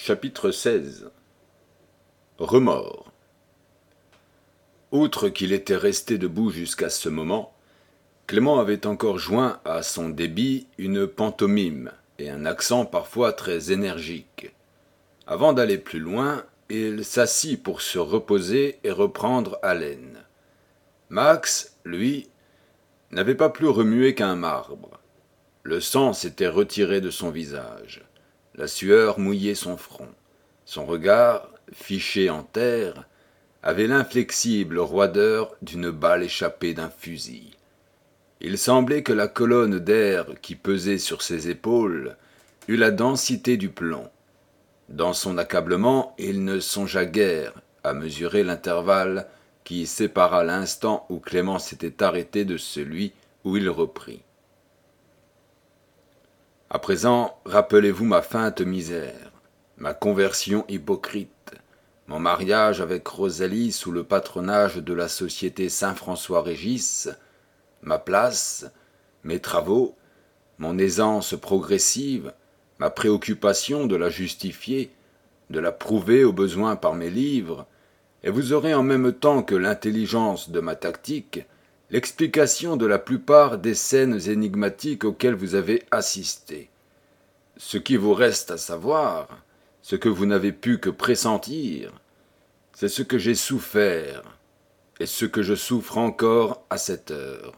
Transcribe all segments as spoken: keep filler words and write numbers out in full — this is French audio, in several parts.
Chapitre seize. Remords. Outre qu'il était resté debout jusqu'à ce moment, Clément avait encore joint à son débit une pantomime et un accent parfois très énergique. Avant d'aller plus loin, il s'assit pour se reposer et reprendre haleine. Max, lui, n'avait pas plus remué qu'un marbre. Le sang s'était retiré de son visage. La sueur mouillait son front. Son regard, fiché en terre, avait l'inflexible roideur d'une balle échappée d'un fusil. Il semblait que la colonne d'air qui pesait sur ses épaules eût la densité du plomb. Dans son accablement, il ne songea guère à mesurer l'intervalle qui sépara l'instant où Clément s'était arrêté de celui où il reprit. À présent, rappelez-vous ma feinte misère, ma conversion hypocrite, mon mariage avec Rosalie sous le patronage de la société Saint-François-Régis, ma place, mes travaux, mon aisance progressive, ma préoccupation de la justifier, de la prouver au besoin par mes livres, et vous aurez en même temps que l'intelligence de ma tactique, l'explication de la plupart des scènes énigmatiques auxquelles vous avez assisté. Ce qui vous reste à savoir, ce que vous n'avez pu que pressentir, c'est ce que j'ai souffert et ce que je souffre encore à cette heure.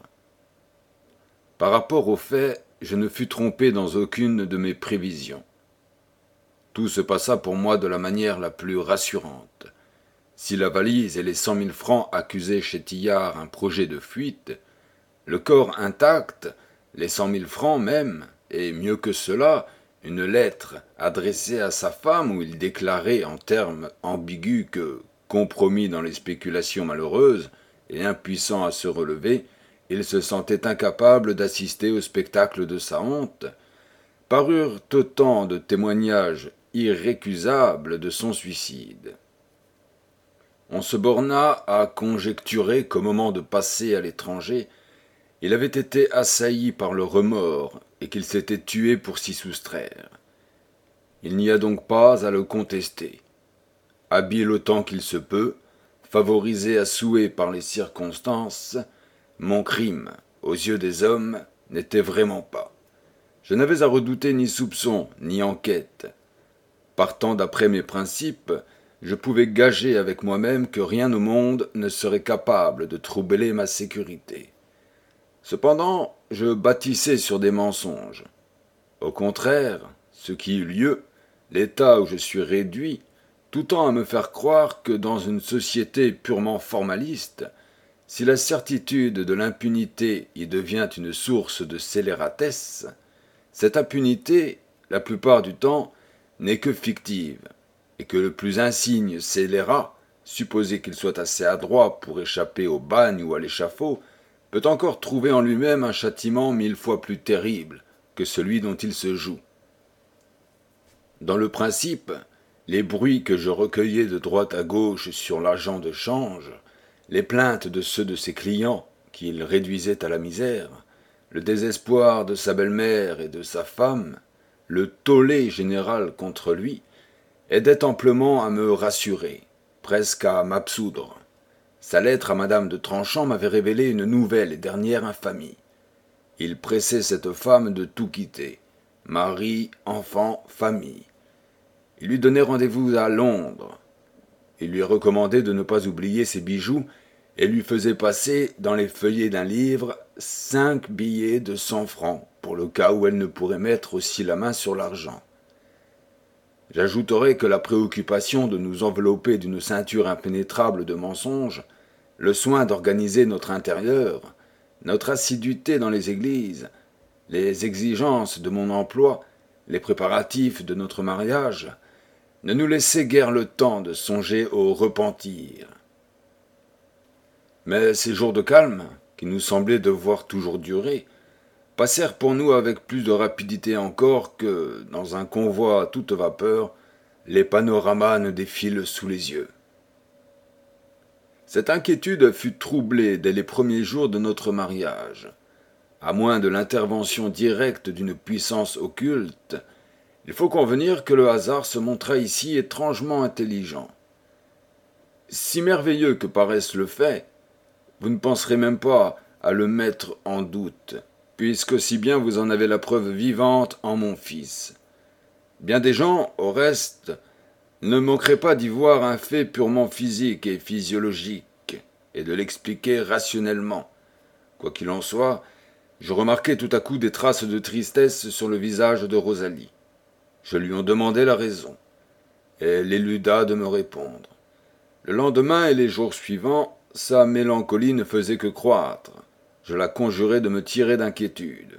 Par rapport aux faits, je ne fus trompé dans aucune de mes prévisions. Tout se passa pour moi de la manière la plus rassurante. Si la valise et les cent mille francs accusaient chez Tillard un projet de fuite, le corps intact, les cent mille francs même, et mieux que cela, une lettre adressée à sa femme où il déclarait en termes ambigus que, compromis dans les spéculations malheureuses et impuissant à se relever, il se sentait incapable d'assister au spectacle de sa honte, parurent autant de témoignages irrécusables de son suicide. On se borna à conjecturer qu'au moment de passer à l'étranger, il avait été assailli par le remords et qu'il s'était tué pour s'y soustraire. Il n'y a donc pas à le contester. Habile autant qu'il se peut, favorisé à souhait par les circonstances, mon crime, aux yeux des hommes, n'était vraiment pas. Je n'avais à redouter ni soupçon, ni enquête. Partant d'après mes principes, je pouvais gager avec moi-même que rien au monde ne serait capable de troubler ma sécurité. Cependant, je bâtissais sur des mensonges. Au contraire, ce qui eut lieu, l'état où je suis réduit, tout tend à me faire croire que dans une société purement formaliste, si la certitude de l'impunité y devient une source de scélératesse, cette impunité, la plupart du temps, n'est que fictive, et que le plus insigne scélérat, supposé qu'il soit assez adroit pour échapper au bagne ou à l'échafaud, peut encore trouver en lui-même un châtiment mille fois plus terrible que celui dont il se joue. Dans le principe, les bruits que je recueillais de droite à gauche sur l'agent de change, les plaintes de ceux de ses clients qu'il réduisait à la misère, le désespoir de sa belle-mère et de sa femme, le tollé général contre lui, aidaient amplement à me rassurer, presque à m'absoudre. Sa lettre à madame de Tranchant m'avait révélé une nouvelle et dernière infamie. Il pressait cette femme de tout quitter, mari, enfant, famille. Il lui donnait rendez-vous à Londres. Il lui recommandait de ne pas oublier ses bijoux et lui faisait passer, dans les feuillets d'un livre, cinq billets de cent francs, pour le cas où elle ne pourrait mettre aussi la main sur l'argent. J'ajouterai que la préoccupation de nous envelopper d'une ceinture impénétrable de mensonges, le soin d'organiser notre intérieur, notre assiduité dans les églises, les exigences de mon emploi, les préparatifs de notre mariage, ne nous laissaient guère le temps de songer au repentir. Mais ces jours de calme, qui nous semblaient devoir toujours durer, passèrent pour nous avec plus de rapidité encore que, dans un convoi à toute vapeur, les panoramas ne défilent sous les yeux. Cette inquiétude fut troublée dès les premiers jours de notre mariage. À moins de l'intervention directe d'une puissance occulte, Il faut convenir que le hasard se montra ici étrangement intelligent. Si merveilleux que paraisse le fait, vous ne penserez même pas à le mettre en doute, puisque si bien vous en avez la preuve vivante en mon fils. Bien des gens, au reste, ne manqueraient pas d'y voir un fait purement physique et physiologique, et de l'expliquer rationnellement. Quoi qu'il en soit, je remarquai tout à coup des traces de tristesse sur le visage de Rosalie. Je lui en demandai la raison. Elle éluda de me répondre. Le lendemain et les jours suivants, sa mélancolie ne faisait que croître. Je la conjurai de me tirer d'inquiétude.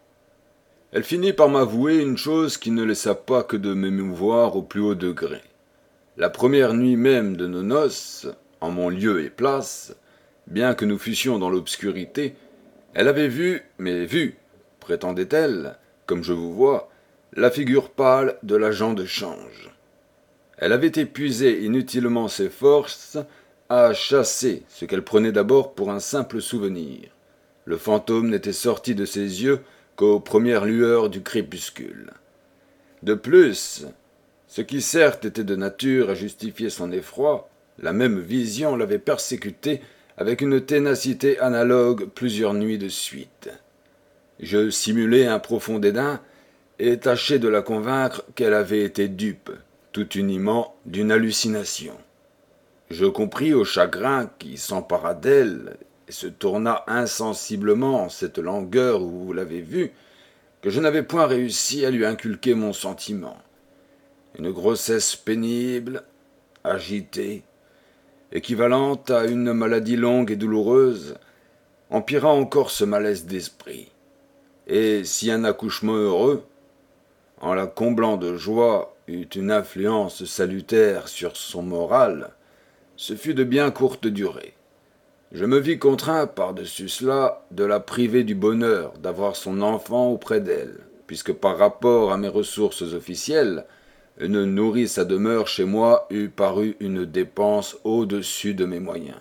Elle finit par m'avouer une chose qui ne laissa pas que de m'émouvoir au plus haut degré. La première nuit même de nos noces, en mon lieu et place, bien que nous fussions dans l'obscurité, elle avait vu, mais vu, prétendait-elle, comme je vous vois, la figure pâle de l'agent de change. Elle avait épuisé inutilement ses forces à chasser ce qu'elle prenait d'abord pour un simple souvenir. Le fantôme n'était sorti de ses yeux qu'aux premières lueurs du crépuscule. De plus, ce qui certes était de nature à justifier son effroi, la même vision l'avait persécuté avec une ténacité analogue plusieurs nuits de suite. Je simulai un profond dédain et tâchai de la convaincre qu'elle avait été dupe, tout uniment, d'une hallucination. Je compris au chagrin qui s'empara d'elle et se tourna insensiblement en cette langueur où vous l'avez vu, que je n'avais point réussi à lui inculquer mon sentiment. Une grossesse pénible, agitée, équivalente à une maladie longue et douloureuse, empira encore ce malaise d'esprit. Et si un accouchement heureux, en la comblant de joie, eut une influence salutaire sur son moral, ce fut de bien courte durée. Je me vis contraint, par-dessus cela, de la priver du bonheur d'avoir son enfant auprès d'elle, puisque par rapport à mes ressources officielles, une nourrice à demeure chez moi eût paru une dépense au-dessus de mes moyens.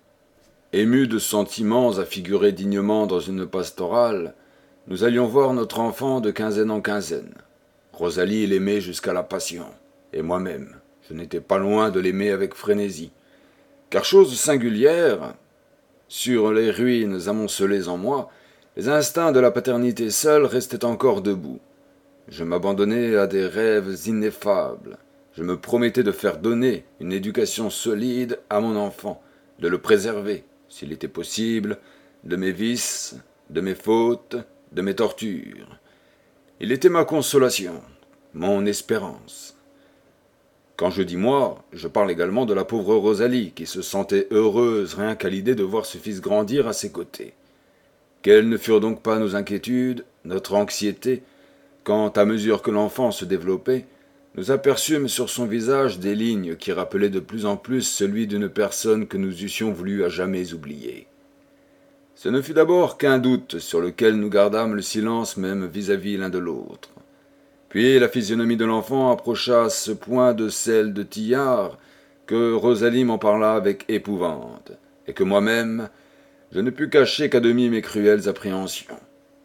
Émus de sentiments à figurer dignement dans une pastorale, nous allions voir notre enfant de quinzaine en quinzaine. Rosalie l'aimait jusqu'à la passion, et moi-même, je n'étais pas loin de l'aimer avec frénésie. Car chose singulière, sur les ruines amoncelées en moi, les instincts de la paternité seuls restaient encore debout. Je m'abandonnais à des rêves ineffables. Je me promettais de faire donner une éducation solide à mon enfant, de le préserver, s'il était possible, de mes vices, de mes fautes, de mes tortures. Il était ma consolation, mon espérance. Quand je dis moi, je parle également de la pauvre Rosalie, qui se sentait heureuse rien qu'à l'idée de voir ce fils grandir à ses côtés. Quelles ne furent donc pas nos inquiétudes, notre anxiété, quand, à mesure que l'enfant se développait, nous aperçûmes sur son visage des lignes qui rappelaient de plus en plus celui d'une personne que nous eussions voulu à jamais oublier. Ce ne fut d'abord qu'un doute sur lequel nous gardâmes le silence même vis-à-vis l'un de l'autre. Puis la physionomie de l'enfant approcha à ce point de celle de Tillard que Rosalie m'en parla avec épouvante, et que moi-même, je ne pus cacher qu'à demi mes cruelles appréhensions.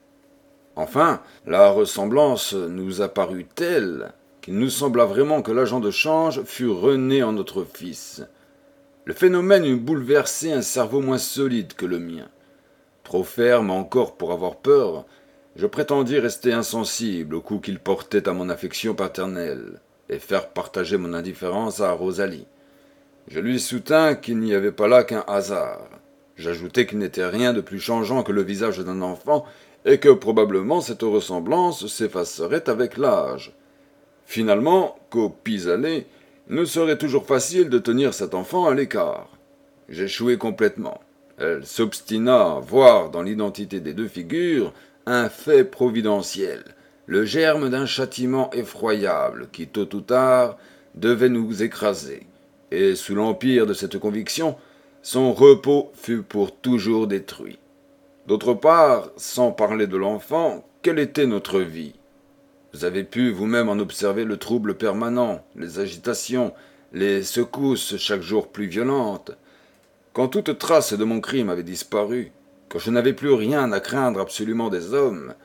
Enfin, la ressemblance nous apparut telle qu'il nous sembla vraiment que l'agent de change fût rené en notre fils. Le phénomène eût bouleversé un cerveau moins solide que le mien. Trop ferme encore pour avoir peur, je prétendis rester insensible au coup qu'il portait à mon affection paternelle et faire partager mon indifférence à Rosalie. Je lui soutins qu'il n'y avait pas là qu'un hasard. J'ajoutai qu'il n'était rien de plus changeant que le visage d'un enfant et que probablement cette ressemblance s'effacerait avec l'âge. Finalement, qu'au pis-aller, il nous serait toujours facile de tenir cet enfant à l'écart. J'échouai complètement. Elle s'obstina à voir dans l'identité des deux figures un fait providentiel, le germe d'un châtiment effroyable qui, tôt ou tard, devait nous écraser. Et sous l'empire de cette conviction, son repos fut pour toujours détruit. D'autre part, sans parler de l'enfant, quelle était notre vie? Vous avez pu vous-même en observer le trouble permanent, les agitations, les secousses chaque jour plus violentes. Quand toute trace de mon crime avait disparu, quand je n'avais plus rien à craindre absolument des hommes,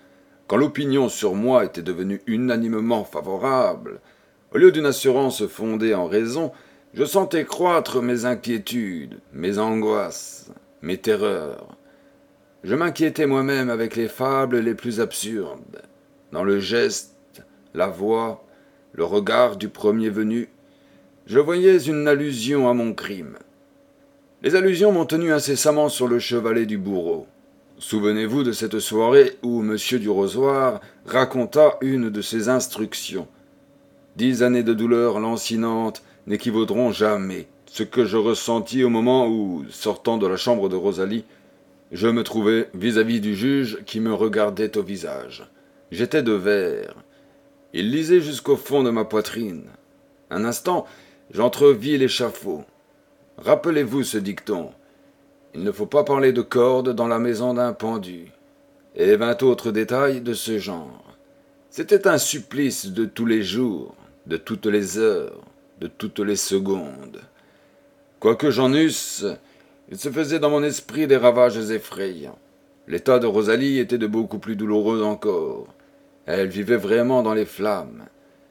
Quand l'opinion sur moi était devenue unanimement favorable, au lieu d'une assurance fondée en raison, je sentais croître mes inquiétudes, mes angoisses, mes terreurs. Je m'inquiétais moi-même avec les fables les plus absurdes. Dans le geste, la voix, le regard du premier venu, je voyais une allusion à mon crime. Les allusions m'ont tenu incessamment sur le chevalet du bourreau. Souvenez-vous de cette soirée où M. du Rosoir raconta une de ses instructions. Dix années de douleur lancinante n'équivaudront jamais ce que je ressentis au moment où, sortant de la chambre de Rosalie, je me trouvais vis-à-vis du juge qui me regardait au visage. J'étais de verre. Il lisait jusqu'au fond de ma poitrine. Un instant, j'entrevis l'échafaud. Rappelez-vous ce dicton. Il ne faut pas parler de corde dans la maison d'un pendu. Et vingt autres détails de ce genre. C'était un supplice de tous les jours, de toutes les heures, de toutes les secondes. Quoique j'en eusse, il se faisait dans mon esprit des ravages effrayants. L'état de Rosalie était de beaucoup plus douloureux encore. Elle vivait vraiment dans les flammes.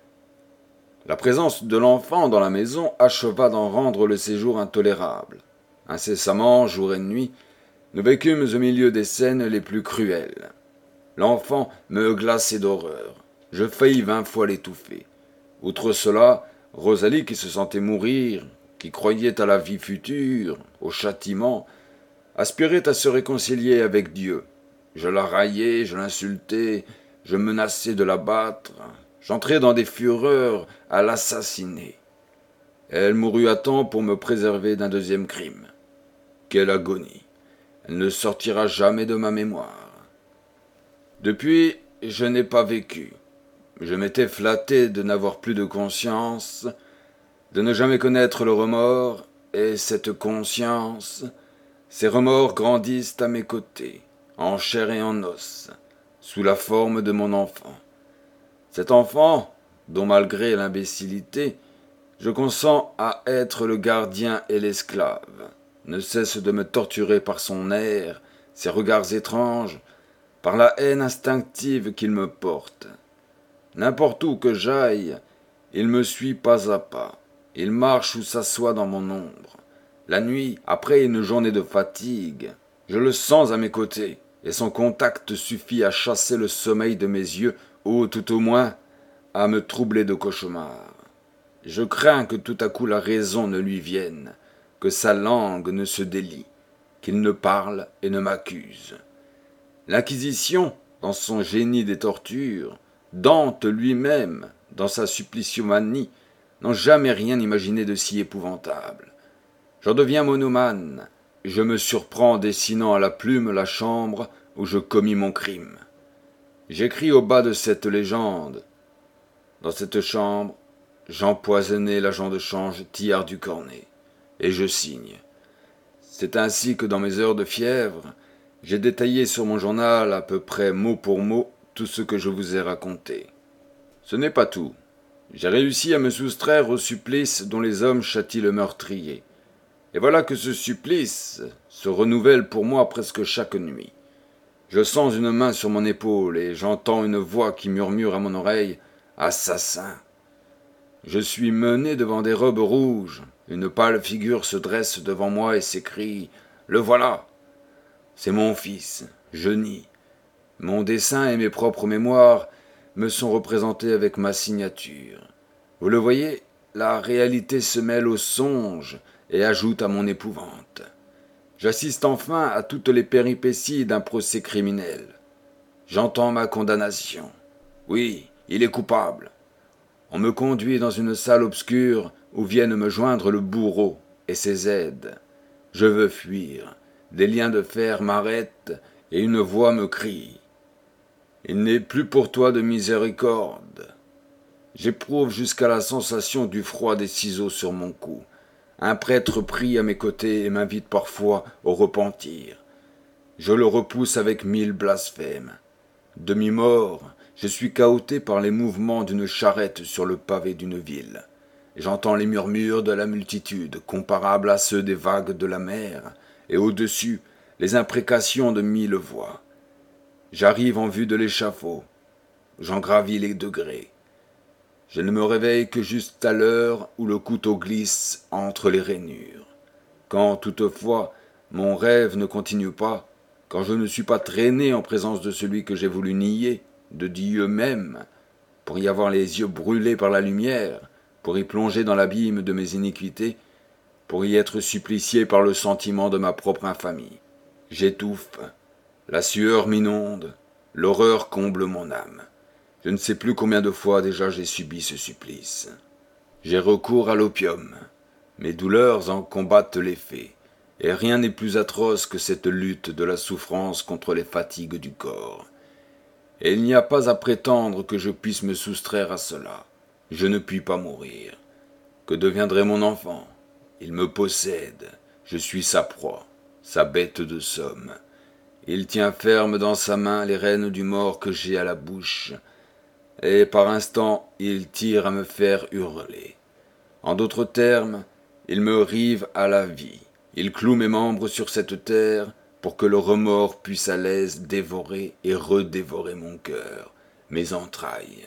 La présence de l'enfant dans la maison acheva d'en rendre le séjour intolérable. Incessamment, jour et nuit, nous vécûmes au milieu des scènes les plus cruelles. L'enfant me glaçait d'horreur. Je faillis vingt fois l'étouffer. Outre cela, Rosalie, qui se sentait mourir, qui croyait à la vie future, au châtiment, aspirait à se réconcilier avec Dieu. Je la raillais, je l'insultais, je menaçais de la battre, j'entrais dans des fureurs à l'assassiner. Elle mourut à temps pour me préserver d'un deuxième crime. Quelle agonie! Elle ne sortira jamais de ma mémoire. Depuis, je n'ai pas vécu. Je m'étais flatté de n'avoir plus de conscience, de ne jamais connaître le remords, et cette conscience, ces remords grandissent à mes côtés, en chair et en os, sous la forme de mon enfant. Cet enfant, dont malgré l'imbécilité, je consens à être le gardien et l'esclave, ne cesse de me torturer par son air, ses regards étranges, par la haine instinctive qu'il me porte. N'importe où que j'aille, il me suit pas à pas. Il marche ou s'assoit dans mon ombre. La nuit, après une journée de fatigue, je le sens à mes côtés, et son contact suffit à chasser le sommeil de mes yeux, ou tout au moins à me troubler de cauchemars. Je crains que tout à coup la raison ne lui vienne, que sa langue ne se délie, qu'il ne parle et ne m'accuse. L'Inquisition, dans son génie des tortures, Dante lui-même, dans sa suppliciomanie, n'ont jamais rien imaginé de si épouvantable. J'en deviens monomane, je me surprends dessinant à la plume la chambre où je commis mon crime. J'écris au bas de cette légende. Dans cette chambre, j'empoisonnai l'agent de change Tillard du Cornet, et je signe. C'est ainsi que dans mes heures de fièvre, j'ai détaillé sur mon journal à peu près mot pour mot tout ce que je vous ai raconté. Ce n'est pas tout. J'ai réussi à me soustraire au supplice dont les hommes châtient le meurtrier. Et voilà que ce supplice se renouvelle pour moi presque chaque nuit. Je sens une main sur mon épaule et j'entends une voix qui murmure à mon oreille « Assassin !» Je suis mené devant des robes rouges. Une pâle figure se dresse devant moi et s'écrie « Le voilà !» C'est mon fils, Genis. Mon dessin et mes propres mémoires me sont représentés avec ma signature. Vous le voyez, la réalité se mêle au songe et ajoute à mon épouvante. J'assiste enfin à toutes les péripéties d'un procès criminel. J'entends ma condamnation. Oui, il est coupable. On me conduit dans une salle obscure où viennent me joindre le bourreau et ses aides. Je veux fuir. Des liens de fer m'arrêtent et une voix me crie. Il n'est plus pour toi de miséricorde. J'éprouve jusqu'à la sensation du froid des ciseaux sur mon cou. Un prêtre prie à mes côtés et m'invite parfois au repentir. Je le repousse avec mille blasphèmes. Demi-mort, je suis cahoté par les mouvements d'une charrette sur le pavé d'une ville. J'entends les murmures de la multitude, comparables à ceux des vagues de la mer, et au-dessus, les imprécations de mille voix. J'arrive en vue de l'échafaud. J'en gravis les degrés. Je ne me réveille que juste à l'heure où le couteau glisse entre les rainures. Quand, toutefois, mon rêve ne continue pas, quand je ne suis pas traîné en présence de celui que j'ai voulu nier, de Dieu même, pour y avoir les yeux brûlés par la lumière, pour y plonger dans l'abîme de mes iniquités, pour y être supplicié par le sentiment de ma propre infamie. J'étouffe, la sueur m'inonde, l'horreur comble mon âme. Je ne sais plus combien de fois déjà j'ai subi ce supplice. J'ai recours à l'opium. Mes douleurs en combattent l'effet, et rien n'est plus atroce que cette lutte de la souffrance contre les fatigues du corps. Et il n'y a pas à prétendre que je puisse me soustraire à cela. Je ne puis pas mourir. Que deviendrait mon enfant? Il me possède. Je suis sa proie, sa bête de somme. Il tient ferme dans sa main les rênes du mort que j'ai à la bouche, et par instants il tire à me faire hurler. En d'autres termes, il me rive à la vie. Il cloue mes membres sur cette terre pour que le remords puisse à l'aise dévorer et redévorer mon cœur, mes entrailles.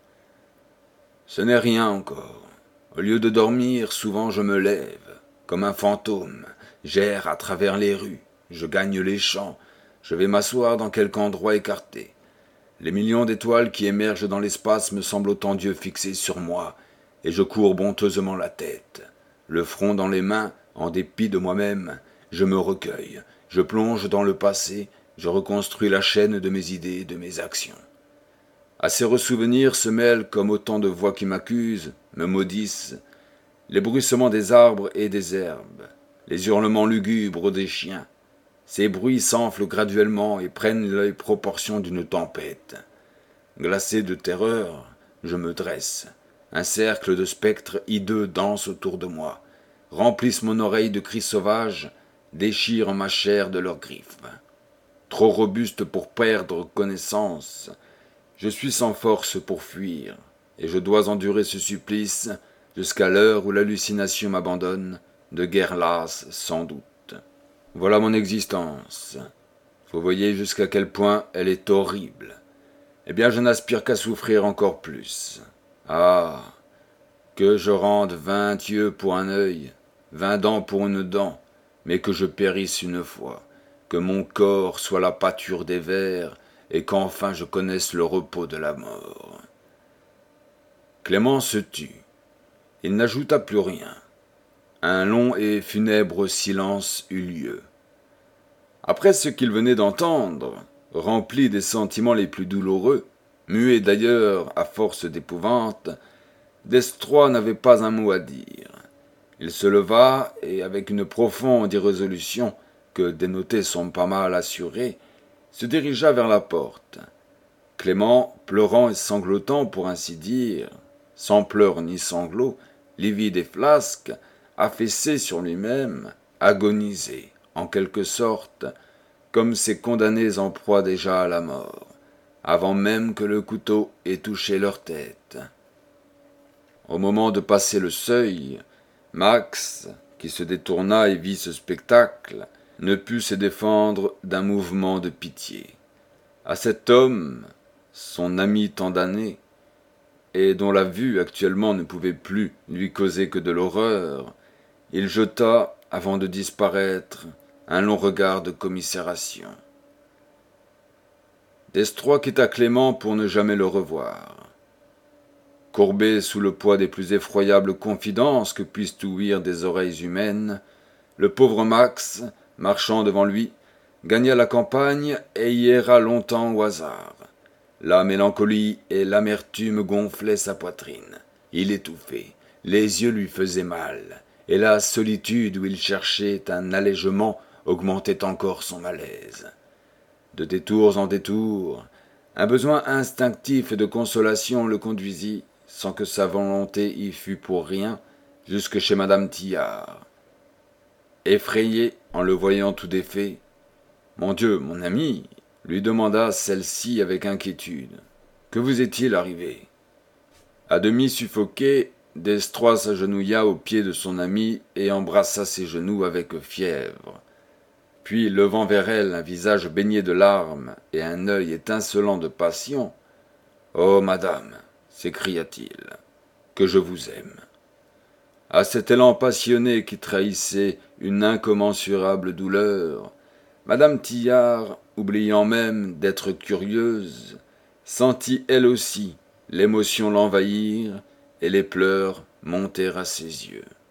Ce n'est rien encore. Au lieu de dormir, souvent je me lève, comme un fantôme, j'erre à travers les rues, je gagne les champs, je vais m'asseoir dans quelque endroit écarté. Les millions d'étoiles qui émergent dans l'espace me semblent autant d'yeux fixés sur moi, et je courbe honteusement la tête. Le front dans les mains, en dépit de moi-même, je me recueille, je plonge dans le passé, je reconstruis la chaîne de mes idées et de mes actions. À ces ressouvenirs se mêlent, comme autant de voix qui m'accusent, me maudissent, les bruissements des arbres et des herbes, les hurlements lugubres des chiens. Ces bruits s'enflent graduellement et prennent les proportions d'une tempête. Glacé de terreur, je me dresse. Un cercle de spectres hideux danse autour de moi, remplissent mon oreille de cris sauvages, déchirent ma chair de leurs griffes. Trop robuste pour perdre connaissance, je suis sans force pour fuir, et je dois endurer ce supplice jusqu'à l'heure où l'hallucination m'abandonne, de guerre lasse sans doute. Voilà mon existence. Vous voyez jusqu'à quel point elle est horrible. Eh bien, je n'aspire qu'à souffrir encore plus. Ah, que je rende vingt yeux pour un œil, vingt dents pour une dent, mais que je périsse une fois, que mon corps soit la pâture des vers, et qu'enfin je connaisse le repos de la mort. Clément se tut. Il n'ajouta plus rien. Un long et funèbre silence eut lieu. Après ce qu'il venait d'entendre, rempli des sentiments les plus douloureux, muet d'ailleurs à force d'épouvante, Destrois n'avait pas un mot à dire. Il se leva et, avec une profonde irrésolution que dénotait son pas mal assuré, se dirigea vers la porte. Clément, pleurant et sanglotant pour ainsi dire, sans pleurs ni sanglots, livide et flasque, affaissé sur lui-même, agonisait, en quelque sorte, comme ces condamnés en proie déjà à la mort, avant même que le couteau ait touché leur tête. Au moment de passer le seuil, Max, qui se détourna et vit ce spectacle, ne put se défendre d'un mouvement de pitié. À cet homme, son ami tant d'années, et dont la vue actuellement ne pouvait plus lui causer que de l'horreur, il jeta, avant de disparaître, un long regard de commisération. Destrois quitta Clément pour ne jamais le revoir. Courbé sous le poids des plus effroyables confidences que puissent ouïr des oreilles humaines, le pauvre Max, marchant devant lui, gagna la campagne et y erra longtemps au hasard. La mélancolie et l'amertume gonflaient sa poitrine. Il étouffait, les yeux lui faisaient mal, et la solitude où il cherchait un allègement augmentait encore son malaise. De détours en détours, un besoin instinctif de consolation le conduisit, sans que sa volonté y fût pour rien, jusque chez madame Tillard. Effrayée en le voyant tout défait, « Mon Dieu, mon ami !» lui demanda celle-ci avec inquiétude. « Que vous est-il arrivé ?» À demi suffoqué, Destrois s'agenouilla aux pieds de son ami et embrassa ses genoux avec fièvre. Puis, levant vers elle un visage baigné de larmes et un œil étincelant de passion, « Oh, madame, s'écria-t-il, que je vous aime. » À cet élan passionné qui trahissait une incommensurable douleur, madame Tillard, oubliant même d'être curieuse, sentit elle aussi l'émotion l'envahir et les pleurs monter à ses yeux.